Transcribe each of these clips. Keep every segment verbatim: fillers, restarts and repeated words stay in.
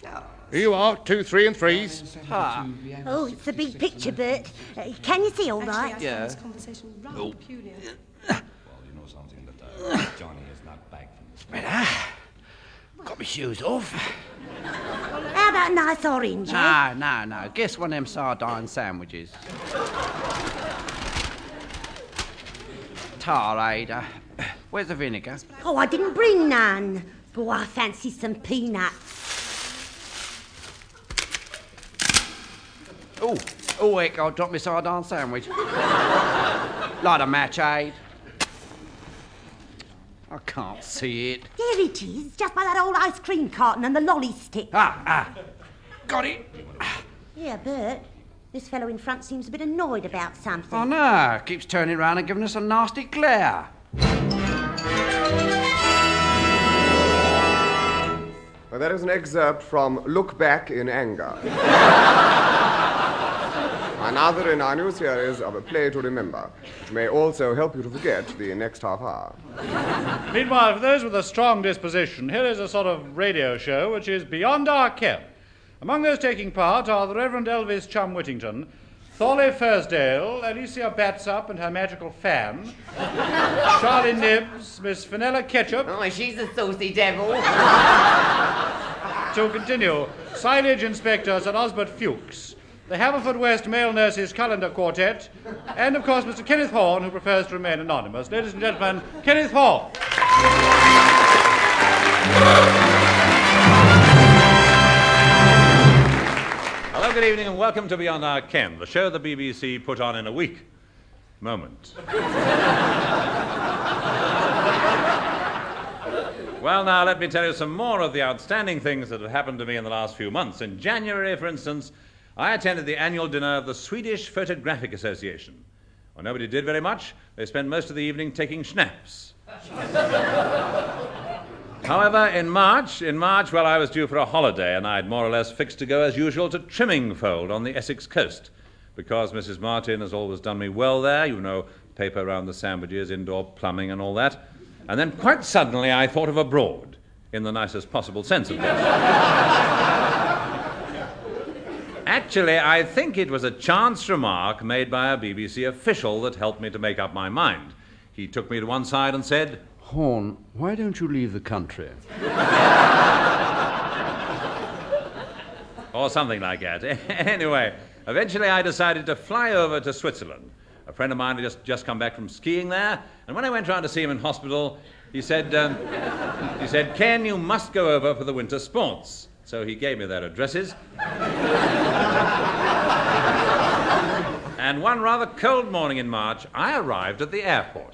Here you are, two, three and threes. Ah. Oh, it's the big picture, Bert. Uh, can you see all right? Yeah. This conversation rather Oh. peculiar. Well, you know something, that uh, Johnny is not back from the Better. Got my shoes off. How about a nice orange, eh? No, no, no. Guess one of them sardine sandwiches. Tar, Ada. Where's the vinegar? Oh, I didn't bring none. But I fancy some peanuts. Oh, oh, heck, I'll drop my sardine sandwich. Light a match, Aid. I can't see it. There it is, just by that old ice cream carton and the lolly stick. Ah, ah. Got it. Yeah, Bert, this fellow in front seems a bit annoyed about something. Oh, no. Keeps turning round and giving us a nasty glare. Well, that is an excerpt from Look Back in Anger. Another in our new series of A Play to Remember, which may also help you to forget the next half hour. Meanwhile, for those with a strong disposition, here is a sort of radio show which is beyond our ken. Among those taking part are the Reverend Elvis Chum Whittington, Thorley Fursdale, Alicia Batsup and her magical fan, Charlie Nibbs, Miss Fenella Ketchup. Oh, she's a saucy devil. To continue, Silage Inspector Sir Osbert Fuchs, the Haverfordwest Male Nurses Calendar Quartet, and, of course, Mister Kenneth Horne, who prefers to remain anonymous. Ladies and gentlemen, Kenneth Horne. Hello, good evening, and welcome to Beyond Our Ken, the show the B B C put on in a week. Moment. Well, now, let me tell you some more of the outstanding things that have happened to me in the last few months. In January, for instance, I attended the annual dinner of the Swedish Photographic Association. Well, nobody did very much. They spent most of the evening taking schnapps. However, in March, in March, well, I was due for a holiday, and I'd more or less fixed to go as usual to Trimmingfold on the Essex coast, because Missus Martin has always done me well there, you know, paper around the sandwiches, indoor plumbing and all that. And then quite suddenly I thought of abroad, in the nicest possible sense of this. Actually, I think it was a chance remark made by a B B C official that helped me to make up my mind. He took me to one side and said, Horne, why don't you leave the country? Or something like that. Anyway, eventually I decided to fly over to Switzerland. A friend of mine had just, just come back from skiing there, and when I went round to see him in hospital, he said, um, he said, Ken, you must go over for the winter sports. So he gave me their addresses. And one rather cold morning in March, I arrived at the airport.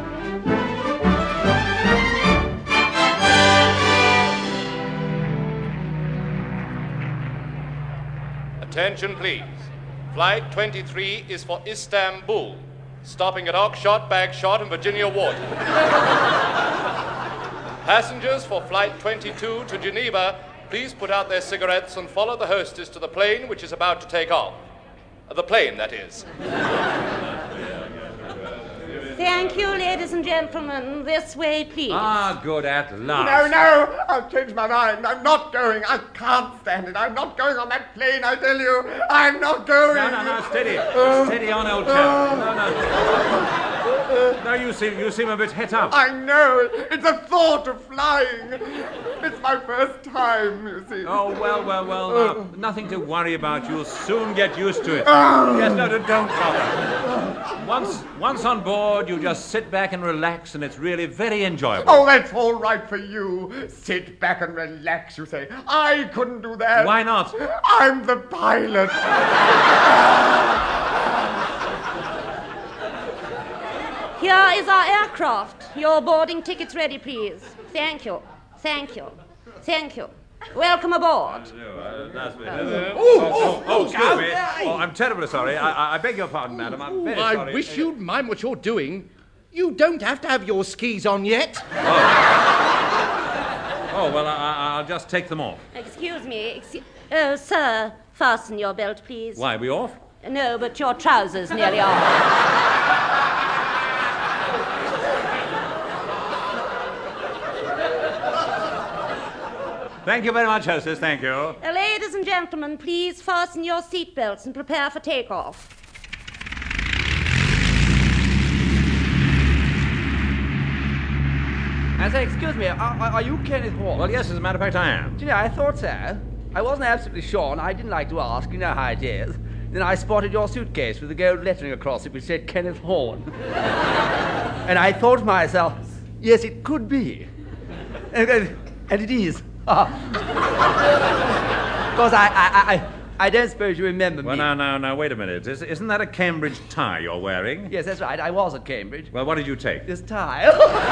Attention, please. Flight twenty-three is for Istanbul, stopping at Oxshott, Bagshot, and Virginia Water. Passengers for Flight twenty-two to Geneva, please put out their cigarettes and follow the hostess to the plane which is about to take off. Uh, the plane, that is. Thank you, ladies and gentlemen. This way, please. Ah, good at last. No, no, I've changed my mind. I'm not going. I can't stand it. I'm not going on that plane, I tell you. I'm not going. No, no, no, steady. Uh, steady on, old chap. uh, no, no. No, you seem, you seem a bit het up. I know. It's a thought of flying. It's my first time, you see. Oh, well, well, well, Uh, no, nothing to worry about. You'll soon get used to it. Uh, yes, no, no, don't bother. Once, once on board, you just sit back and relax, and it's really very enjoyable. Oh, that's all right for you. Sit back and relax, you say. I couldn't do that. Why not? I'm the pilot. Here is our aircraft. Your boarding tickets ready, please. Thank you. Thank you. Thank you. Welcome aboard. Uh, nice bit. Uh, oh, oh, oh, excuse me. Oh, I'm terribly sorry. I, I, I beg your pardon, madam. I'm very I sorry. wish you'd mind what you're doing. You don't have to have your skis on yet. Oh, well, I, I, I'll just take them off. Excuse me. Excuse... Oh, sir, fasten your belt, please. Why, are we off? No, but your trousers nearly are. Thank you very much, hostess. Thank you. Uh, ladies and gentlemen, please fasten your seatbelts and prepare for takeoff. I say, excuse me, are, are you Kenneth Horn? Well, yes, as a matter of fact, I am. Do you know, I thought so. I wasn't absolutely sure, and I didn't like to ask. You know how it is. Then I spotted your suitcase with the gold lettering across it which said Kenneth Horn. And I thought to myself, yes, it could be. And, and it is. Because I, I, I, I don't suppose you remember well, me. Well, now, now, now, wait a minute. Is, isn't that a Cambridge tie you're wearing? Yes, that's right. I was at Cambridge. Well, what did you take? This tie.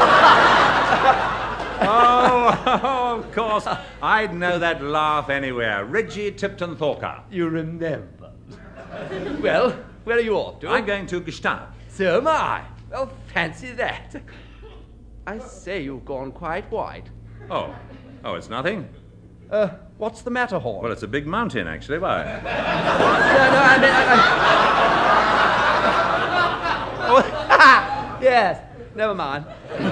oh, oh, of course. I'd know that laugh anywhere. Ridgey Tipton Thorker. You remember. Well, where are you off to? I'm going to Gstaad. So am I. Well, fancy that. I say, you've gone quite white. Oh. Oh, it's nothing? Uh, what's the matter, Horn? Well, it's a big mountain, actually. Why? no, no, I mean... I, I... oh, yes, never mind.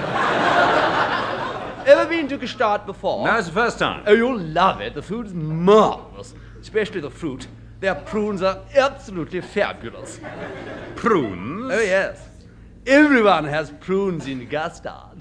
Ever been to Gstaad before? No, it's the first time. Oh, you'll love it. The food's marvelous, especially the fruit. Their prunes are absolutely fabulous. Prunes? Oh, yes. Everyone has prunes in Gstaad.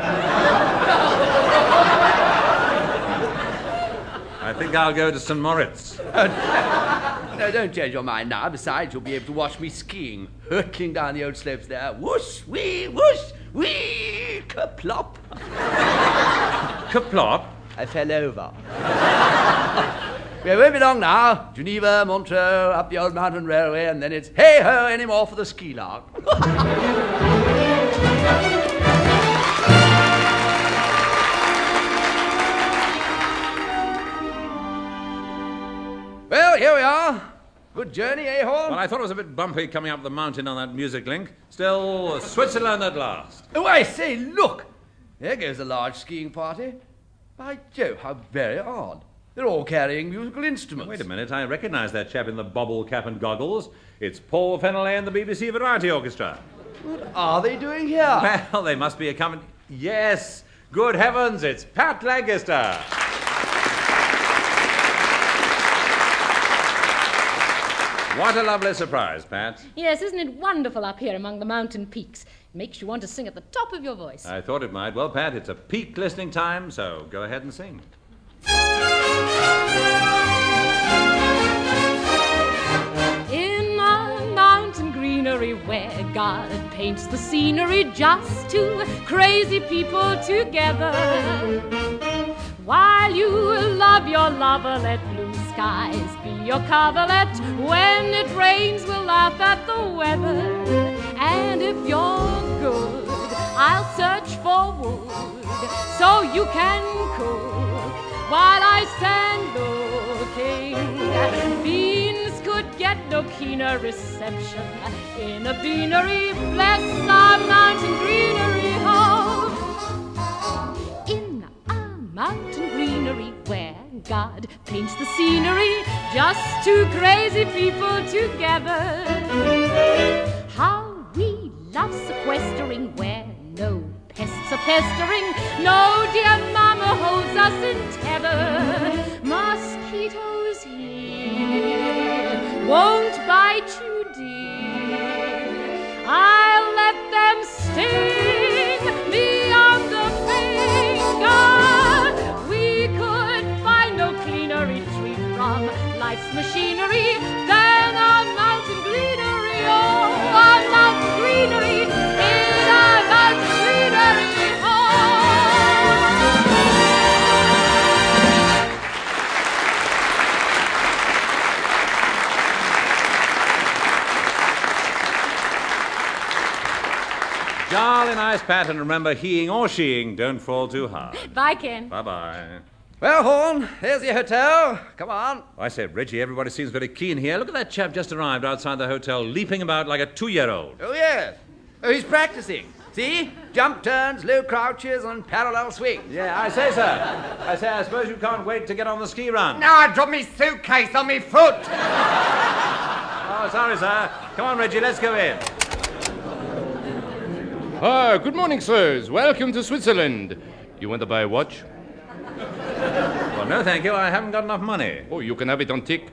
I think I'll go to Saint Moritz. Uh, no, don't change your mind now. Besides, you'll be able to watch me skiing, hurtling down the old slopes there. Whoosh, wee, whoosh, wee, kaplop. Kaplop? I fell over. We won't be long now. Geneva, Montreux, up the old mountain railway, and then it's hey-ho anymore for the ski lark. Well, here we are. Good journey, eh, Horn? Well, I thought it was a bit bumpy coming up the mountain on that music link. Still, Switzerland at last. Oh, I say, look. There goes a large skiing party. By Jove, how very odd. They're all carrying musical instruments. Wait a minute, I recognise that chap in the bobble cap and goggles. It's Paul Feneley and the B B C Variety Orchestra. What are they doing here? Well, they must be accompanied... Yes, good heavens, it's Pat Lancaster. What a lovely surprise, Pat. Yes, isn't it wonderful up here among the mountain peaks? It makes you want to sing at the top of your voice. I thought it might. Well, Pat, it's a peak listening time, so go ahead and sing. In a mountain greenery where God paints the scenery just two crazy people together. While you love your lover, let blue skies be your coverlet. When it rains, we'll laugh at the weather. And if you're good, I'll search for wood so you can cook while I stand looking. Beans could get no keener reception in a beanery. Bless our mountain greenery home. In a mountain greenery where God paints the scenery, just two crazy people together. How we love sequestering where no pests are pestering, no dear mama holds us in tether. Mosquitoes here won't bite you, dear. I'll let them sting me on the finger. We could find no cleaner retreat from life's machinery than our mountain greenery. Oh, our mountain greenery is our mountain greenery. Jolly nice, Pat, and remember, heeing or sheeing, don't fall too hard. Bye, Ken. Bye-bye. Well, Horn, here's your hotel. Come on. I said, Reggie, everybody seems very keen here. Look at that chap just arrived outside the hotel, leaping about like a two-year-old. Oh, yes. Oh, he's practicing. See? Jump turns, low crouches, and parallel swings. Yeah, I say, sir. I say, I suppose you can't wait to get on the ski run. Now I dropped me suitcase on me foot. Oh, sorry, sir. Come on, Reggie, let's go in. Ah, good morning, sirs. Welcome to Switzerland. You want to buy a watch? One no, thank you. I haven't got enough money. Oh, you can have it on tick.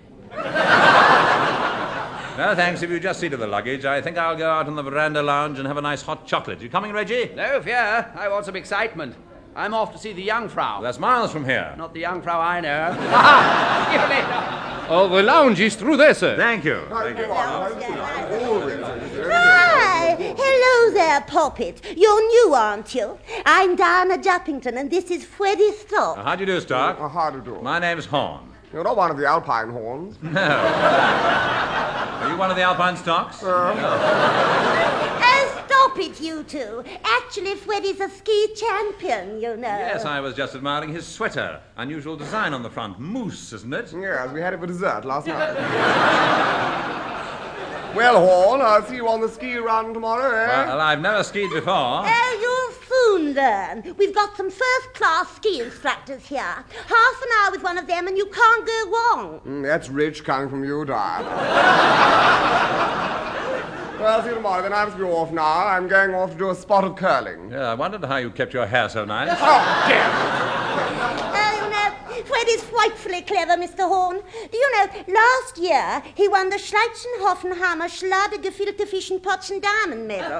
No, thanks. If you just see to the luggage, I think I'll go out on the veranda lounge and have a nice hot chocolate. You coming, Reggie? No fear. I want some excitement. I'm off to see the Jungfrau. Well, that's miles from here. Not the Jungfrau I know. See you later. Oh, the lounge is through there, sir. Thank you. Thank you. Hi! Hello there, Poppet. You're new, aren't you? I'm Diana Juppington, and this is Freddie Stock. Uh, how do you do, Stark? Uh, how do you do? My name's Horn. You're not one of the Alpine horns. No. Are you one of the Alpine Stocks? Uh, Oh, stop it, you two. Actually, Freddie's a ski champion, you know. Yes, I was just admiring his sweater. Unusual design on the front. Moose, isn't it? Yes, we had it for dessert last night. Well, Horn, I'll see you on the ski run tomorrow, eh? Well, I've never skied before. Oh, you'll soon learn. We've got some first-class ski instructors here. Half an hour with one of them and you can't go wrong. Mm, that's rich coming from you, Diana. Well, I'll see you tomorrow. Then I have to be off now. I'm going off to do a spot of curling. Yeah, I wondered how you kept your hair so nice. Oh, dear. Oh, you know, Freddie's frightfully clever, Mister Horn. Do you know, last year he won the Schleitzenhoffenheimer Schladegefilte Fischen Potzen Diamond medal.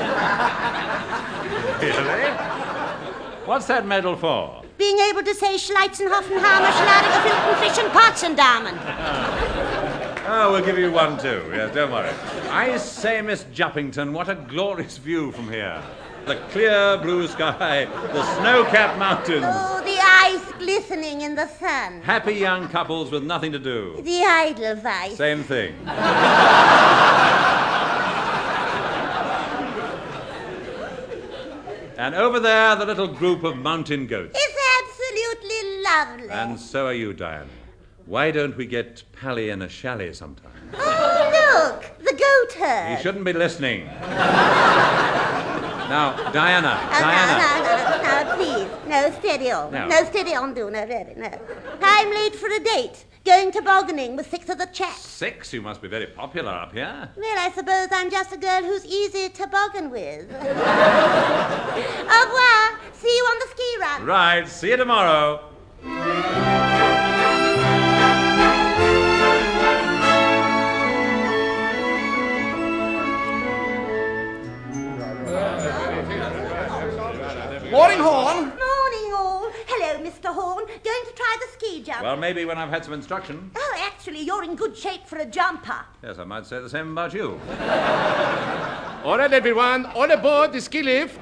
Really? What's that medal for? Being able to say Schleitzenhoffenheimer Schladegefilte Fischen Potzen Diamond. Oh, we'll give you one too. Yes, don't worry. I say, Miss Juppington, what a glorious view from here. The clear blue sky, the snow-capped mountains. Oh, the ice glistening in the sun. Happy young couples with nothing to do. The Edelweiss. Same thing. And over there, the little group of mountain goats. It's absolutely lovely. And so are you, Diane. Why don't we get Pally in a chalet sometime? Oh, look, the goat herd. You shouldn't be listening. Now, Diana, Oh, Diana. no, no, no, no, please. No, steady on. No. No, steady on, do, no, really, no. I'm late for a date. Going tobogganing with six of the chaps. Six? You must be very popular up here. Well, I suppose I'm just a girl who's easy to toboggan with. Au revoir. See you on the ski run. Right, see you tomorrow. Morning, Horn. Morning, all. Hello, Mister Horn. Going to try the ski jump? Well, maybe when I've had some instruction. Oh, actually, you're in good shape for a jumper. Yes, I might say the same about you. All right, everyone, all aboard the ski lift.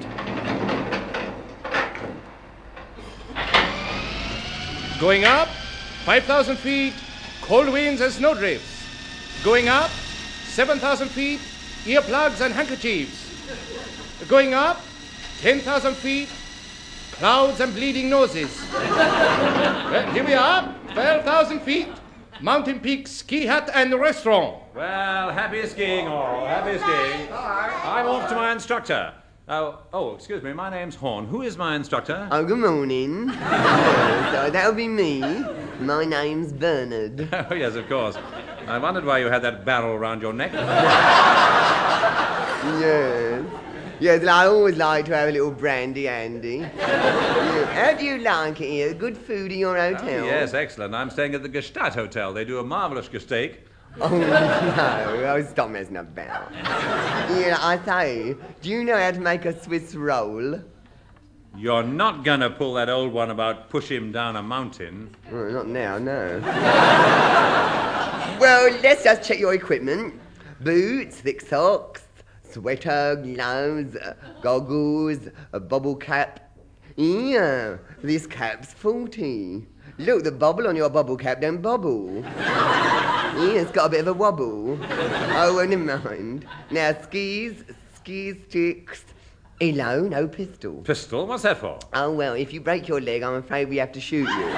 Going up, five thousand feet, cold winds and snowdrifts. Going up, seven thousand feet, earplugs and handkerchiefs. Going up, ten thousand feet, clouds and bleeding noses. Well, here we are, twelve thousand feet, Mountain Peak ski hut and restaurant. Well, happy skiing all. Happy skiing. I'm off to my instructor. Oh, oh, excuse me, my name's Horn. Who is my instructor? Oh, good morning. So that'll be me. My name's Bernard. Oh, yes, of course. I wondered why you had that barrel around your neck. Yes. Yes, and I always like to have a little brandy handy. Yeah. How do you like it here? Good food in your hotel? Oh, yes, excellent. I'm staying at the Gestadt Hotel. They do a marvellous steak. Oh, no. Oh, stop messing about. Yeah, I say, do you know how to make a Swiss roll? You're not going to pull that old one about push him down a mountain. Oh, not now, no. Well, let's just check your equipment. Boots, thick socks, sweater, gloves, uh, goggles, a bubble cap. Yeah, this cap's faulty. Look, the bubble on your bubble cap don't bubble. Yeah, it's got a bit of a wobble. Oh, well, never mind. Now, skis, ski sticks. Hello, no pistol. Pistol? What's that for? Oh, well, if you break your leg, I'm afraid we have to shoot you.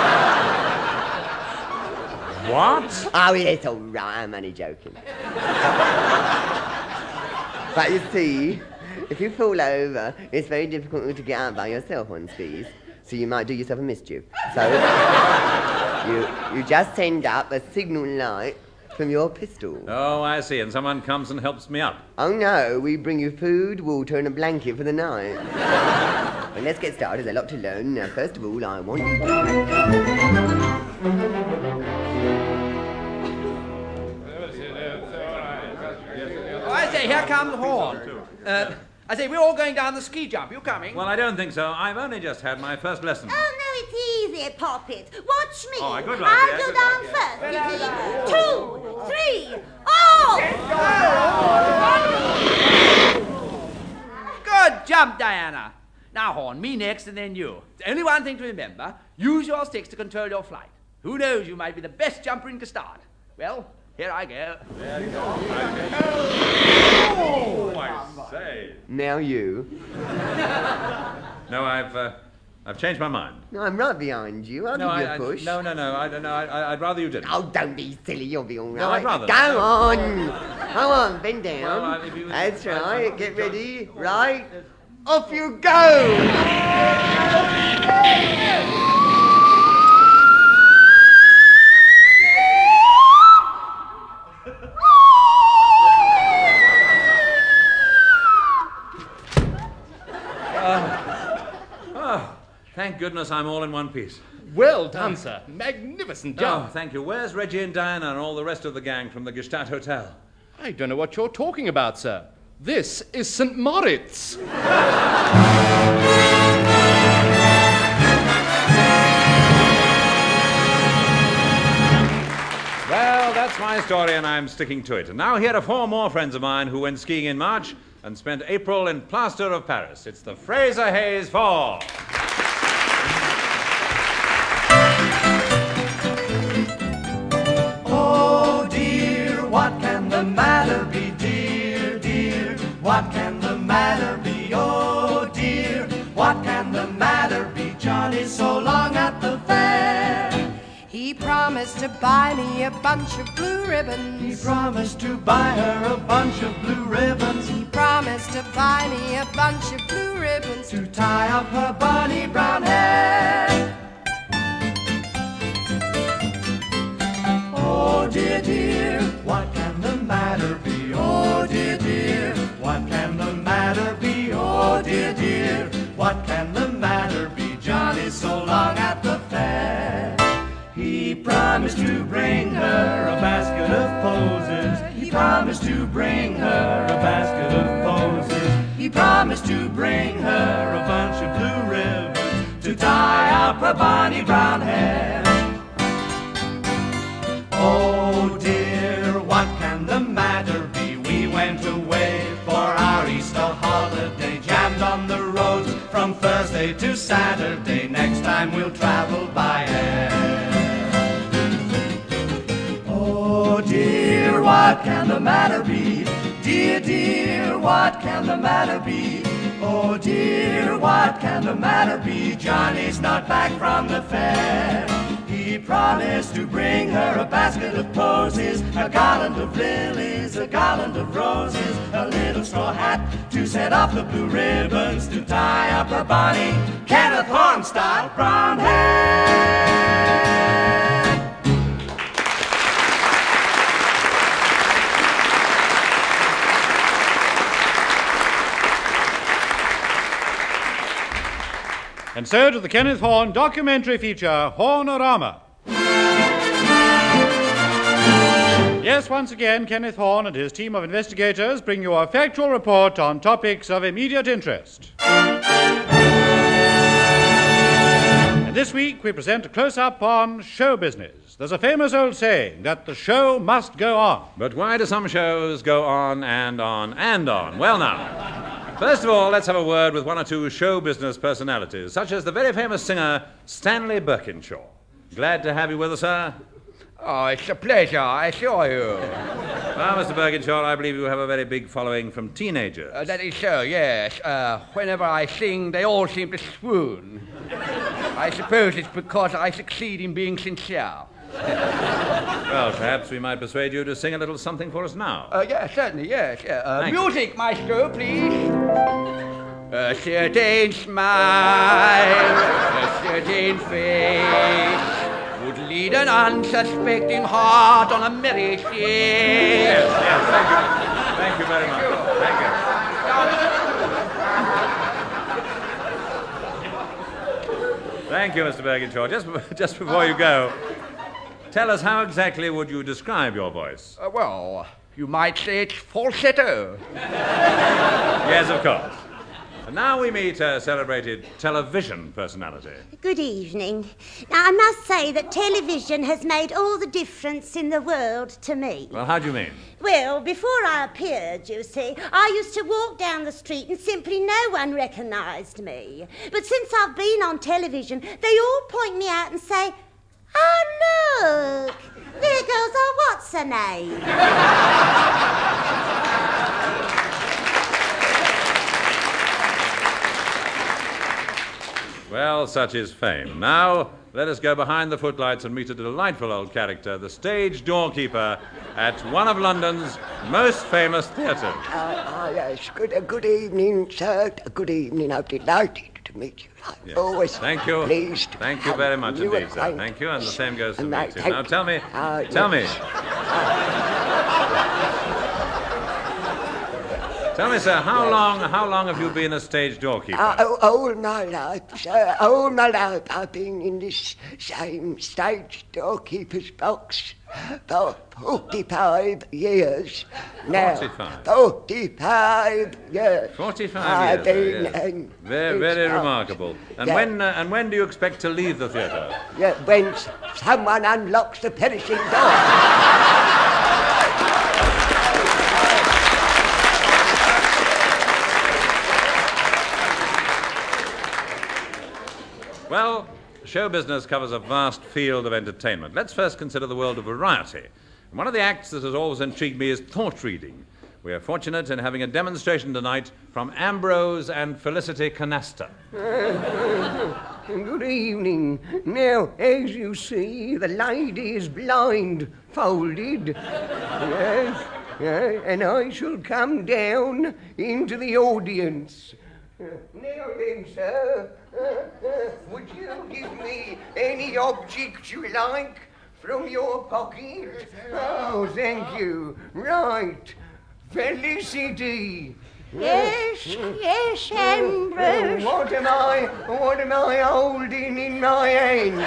What? Oh, it's all right. I'm only joking. But you see, if you fall over, it's very difficult to get out by yourself on skis. So you might do yourself a mischief. So you, you just send up a signal light from your pistol. Oh, I see. And someone comes and helps me up. Oh, no. We bring you food, water, and a blanket for the night. Well, let's get started. There's a lot to learn. Now, first of all, I want you to... say, here comes Horn. Uh, I say, we're all going down the ski jump. You coming? Well, I don't think so. I've only just had my first lesson. Oh, no, it's easy, Poppet. Watch me. Oh, good luck, I'll dear, go good down luck, first, you see. Two, three, oh! Good jump, Diana. Now, Horn, me next and then you. There's only one thing to remember. Use your sticks to control your flight. Who knows, you might be the best jumper in Gestalt. Well, here I go. There you go. Oh, I say. Now you. No, I've, uh, I've changed my mind. No, I'm right behind you. I'll No, give you I, a push. I, no, no, no. I don't know. I, I, I'd rather you didn't. Oh, don't be silly. You'll be all right. No, I'd rather Go not. on. Come on, bend down. Well, I- if you- That's I- right. I- Get ready. Right. Off you go. Oh, thank goodness I'm all in one piece. Well done, sir. Magnificent Oh, jump. thank you. Where's Reggie and Diana and all the rest of the gang from the Gstaad Hotel? I don't know what you're talking about, sir. This is Saint Moritz. Well, that's my story, and I'm sticking to it. And now here are four more friends of mine who went skiing in March and spent April in plaster of Paris. It's the Fraser Hayes Four. Oh dear, what can the matter be, dear, dear? What can the matter be, oh dear? What can the matter be? Johnny's so long at the fair. He promised to buy me a bunch of blue ribbons. He promised to buy her a bunch of blue ribbons. He promised to buy me a bunch of blue ribbons to tie up her bunny brown hair. Oh dear, dear, what can the matter be? Oh dear, dear, what can the matter be? Oh dear, dear, what can the matter be? Johnny's so long at the fair. He promised to bring her a basket of posies. He promised to bring her a basket of posies. He promised to bring her a bunch of blue ribbons to tie up her bonny brown hair. Oh dear, what can the matter be? We went away for our Easter holiday, jammed on the roads from Thursday to Saturday. Next time we'll travel by air. Oh dear, what can the matter be? Dear, dear, what can the matter be? Oh dear, what can the matter be? Johnny's not back from the fair. He promised to bring her a basket of posies, a garland of lilies, a garland of roses, a little straw hat to set off the blue ribbons, to tie up her bonny Kenneth Horne style brown hair. And so to the Kenneth Horne documentary feature, Hornorama. Yes, once again, Kenneth Horne and his team of investigators bring you a factual report on topics of immediate interest. And this week we present a close-up on show business. There's a famous old saying that the show must go on. But why do some shows go on and on and on? Well, now, first of all, let's have a word with one or two show business personalities, such as the very famous singer Stanley Birkinshaw. Glad to have you with us, sir. Oh, it's a pleasure, I assure you. Well, Mister Birkinshaw, I believe you have a very big following from teenagers. Uh, that is so, yes. Uh, whenever I sing, they all seem to swoon. I suppose it's because I succeed in being sincere. Well, perhaps we might persuade you to sing a little something for us now. Uh, yeah, certainly, yes. Yeah. Uh, Thank music, you. Maestro, please. A certain smile, a certain face would lead an unsuspecting heart on a merry chase. Yes, yes, thank you. Thank you very much. Thank you. Thank you, Mister Birkinshaw. Just, just before you go, tell us how exactly would you describe your voice? Uh, well, You might say it's falsetto. Yes, of course. And now we meet a celebrated television personality. Good evening. Now, I must say that television has made all the difference in the world to me. Well, how do you mean? Well, before I appeared, you see, I used to walk down the street and simply no one recognised me. But since I've been on television, they all point me out and say, "Oh, look, there goes our what's-her-name." Well, such is fame. Now, let us go behind the footlights and meet a delightful old character, the stage doorkeeper at one of London's most famous theatres. Ah, uh, uh, yes. Good, uh, good evening, sir. Good evening. I'm delighted to meet you. I'm Yes. always Thank you. pleased. to Thank you have very much you indeed, sir. acquaint- Thank you, and the same goes to And me, that- too. thank- Now, tell me, uh, tell me, yes. tell me, sir, how long, how long have you been a stage doorkeeper? Uh, all, all my life, sir, all my life I've been in this same stage doorkeeper's box for forty-five years now. Forty-five? Forty-five years. Forty-five I've years. been yes. in Very, this very box. remarkable. And Yeah. when, uh, and when do you expect to leave the theatre? Yeah, when s- someone unlocks the perishing door. Well, show business covers a vast field of entertainment. Let's first consider the world of variety. And one of the acts that has always intrigued me is thought reading. We are fortunate in having a demonstration tonight from Ambrose and Felicity Canasta. Good evening. Now, as you see, the lady is blindfolded. Yes, yes, and I shall come down into the audience. Now then, sir, uh, uh, would you give me any object you like from your pocket? Oh, thank you. Right. Felicity. Yes, yes, Ambrose. What am I, what am I holding in my hand?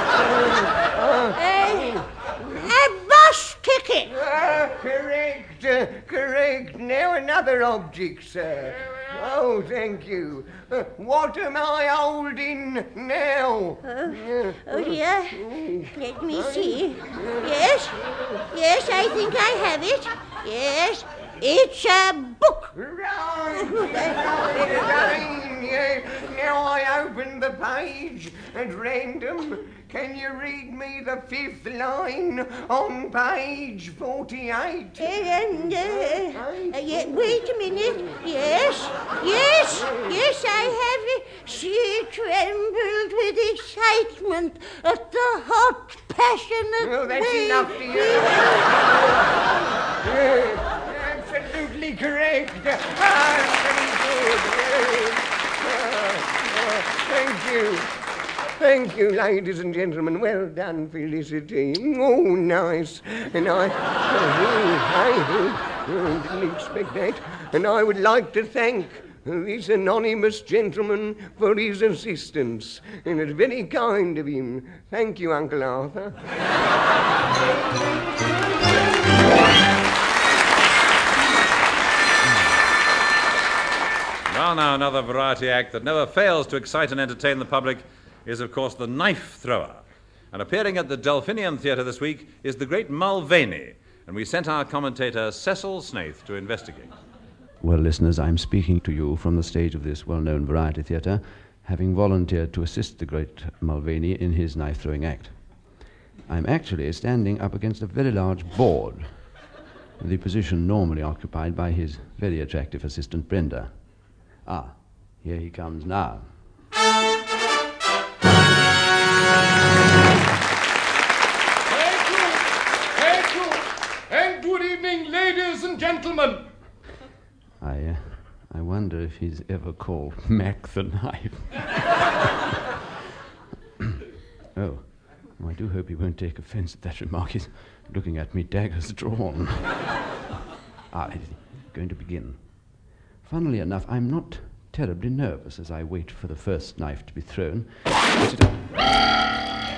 Uh, a bus ticket. Ah, correct, uh, correct. Now another object, sir. Oh, thank you. Uh, what am I holding now? Oh, oh dear. Let me see. Yes, yes, I think I have it. Yes, it's a book. Right. Yes, now I open the page at random. Can you read me the fifth line on page forty-eight? And, uh, uh, yeah, wait a minute. Yes, yes, yes, I have it. She trembled with excitement at the hot, passionate Oh, that's way enough to he- Yes, absolutely correct. Ah, very good. Yes. Ah, ah, thank you. Thank you, ladies and gentlemen. Well done, Felicity. Oh, nice. And I, oh, I oh, didn't expect that. And I would like to thank this anonymous gentleman for his assistance. And it's very kind of him. Thank you, Uncle Arthur. Well, now, another variety act that never fails to excite and entertain the public is, of course, the knife thrower. And appearing at the Delphinium Theatre this week is the great Mulvaney. And we sent our commentator, Cecil Snaith, to investigate. Well, listeners, I'm speaking to you from the stage of this well-known variety theatre, having volunteered to assist the great Mulvaney in his knife-throwing act. I'm actually standing up against a very large board, the position normally occupied by his very attractive assistant, Brenda. Ah, here he comes now. Thank you, thank you, and good evening, ladies and gentlemen. I, uh, I wonder if he's ever called Mac the Knife. Oh, I do hope he won't take offense at that remark. He's looking at me, daggers drawn. Ah, he's going to begin. Funnily enough, I'm not terribly nervous as I wait for the first knife to be thrown.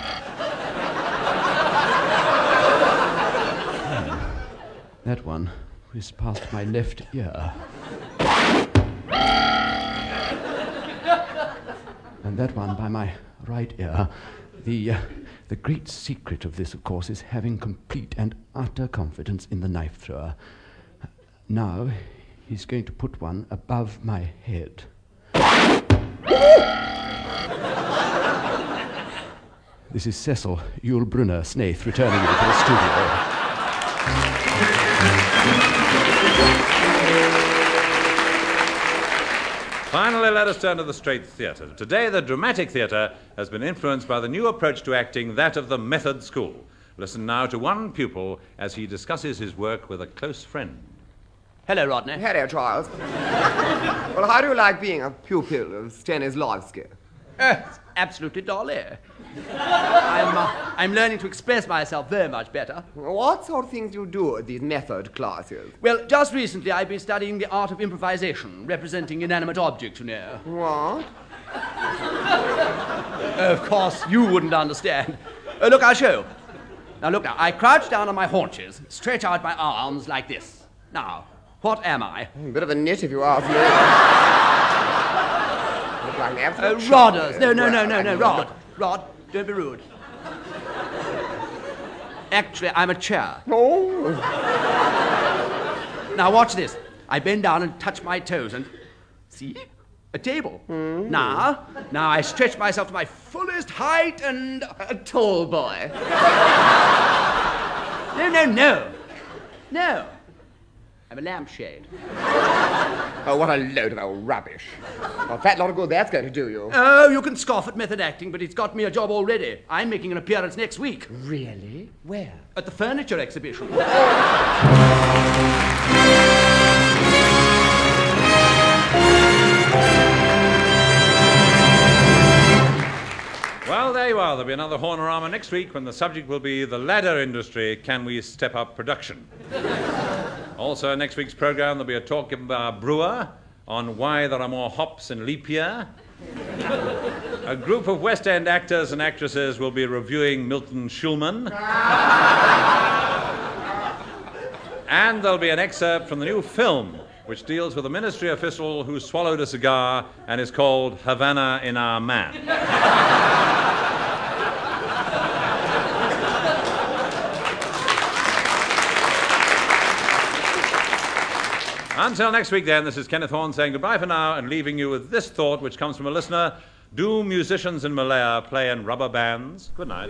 That one whizzed past my left ear. And that one by my right ear. The, uh, the great secret of this, of course, is having complete and utter confidence in the knife thrower. Now, he's going to put one above my head. This is Cecil Yule Brunner Snaith returning you to the studio. Finally, let us turn to the Straight Theatre. Today, the dramatic theatre has been influenced by the new approach to acting, that of the method school. Listen now to one pupil as he discusses his work with a close friend. Hello, Rodney. Hello, Charles. Well, how do you like being a pupil of Stanislavski? Uh, absolutely dolly. I'm, uh, I'm learning to express myself very much better. What sort of things do you do at these method classes? Well, just recently I've been studying the art of improvisation, representing inanimate objects, you know. What? Of course, you wouldn't understand. Uh, look, I'll show you. Now, look now. I crouch down on my haunches, stretch out my arms like this. Now, what am I? A bit of a nit, if you ask me. Look like an absolute uh, Rodders. No, no, no, no, no, Rod. Rod, don't be rude. Actually, I'm a chair. Oh. Now, watch this. I bend down and touch my toes and... See? A table. Mm. Now, now I stretch myself to my fullest height and... A tall boy. No, no, no. No. I'm a lampshade. Oh, what a load of old rubbish. A fat lot of good that's going to do you. Oh, you can scoff at method acting, but it's got me a job already. I'm making an appearance next week. Really? Where? At the furniture exhibition. Well, there you are. There'll be another Hornorama next week when the subject will be the ladder industry. Can we step up production? Also, next week's programme, there'll be a talk given by our brewer on why there are more hops in leap year. A group of West End actors and actresses will be reviewing Milton Schulman. And there'll be an excerpt from the new film, which deals with a ministry official who swallowed a cigar and is called Havana in Our Man. Until next week, then, this is Kenneth Horne saying goodbye for now and leaving you with this thought, which comes from a listener. Do musicians in Malaya play in rubber bands? Good night.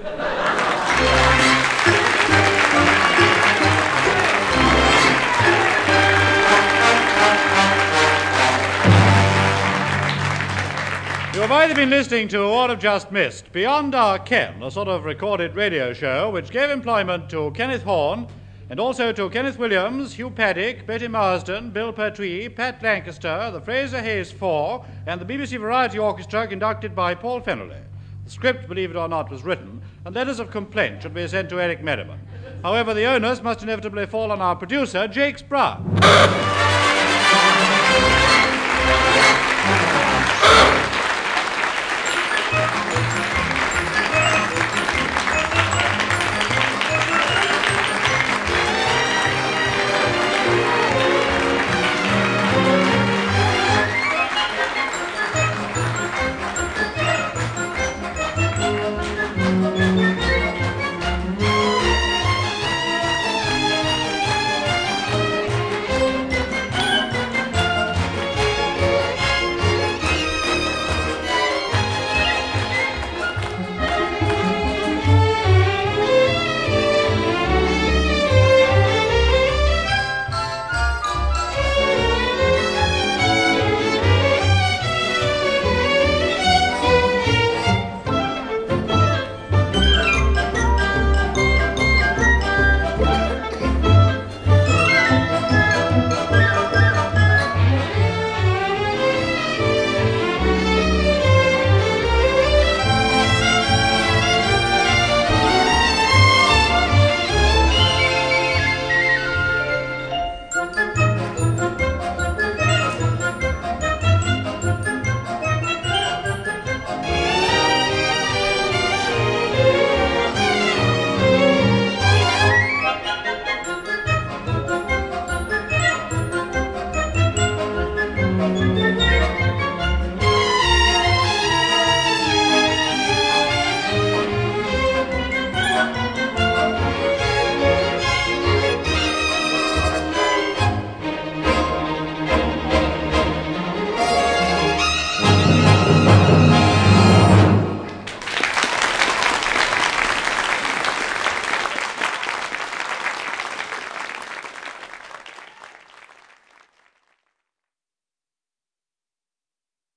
You have either been listening to or have just missed Beyond Our Ken, a sort of recorded radio show which gave employment to Kenneth Horne and also to Kenneth Williams, Hugh Paddick, Betty Marsden, Bill Pertwee, Pat Lancaster, the Fraser Hayes Four, and the B B C Variety Orchestra conducted by Paul Fennelly. The script, believe it or not, was written, and letters of complaint should be sent to Eric Merriman. However, the onus must inevitably fall on our producer, Jake Brown.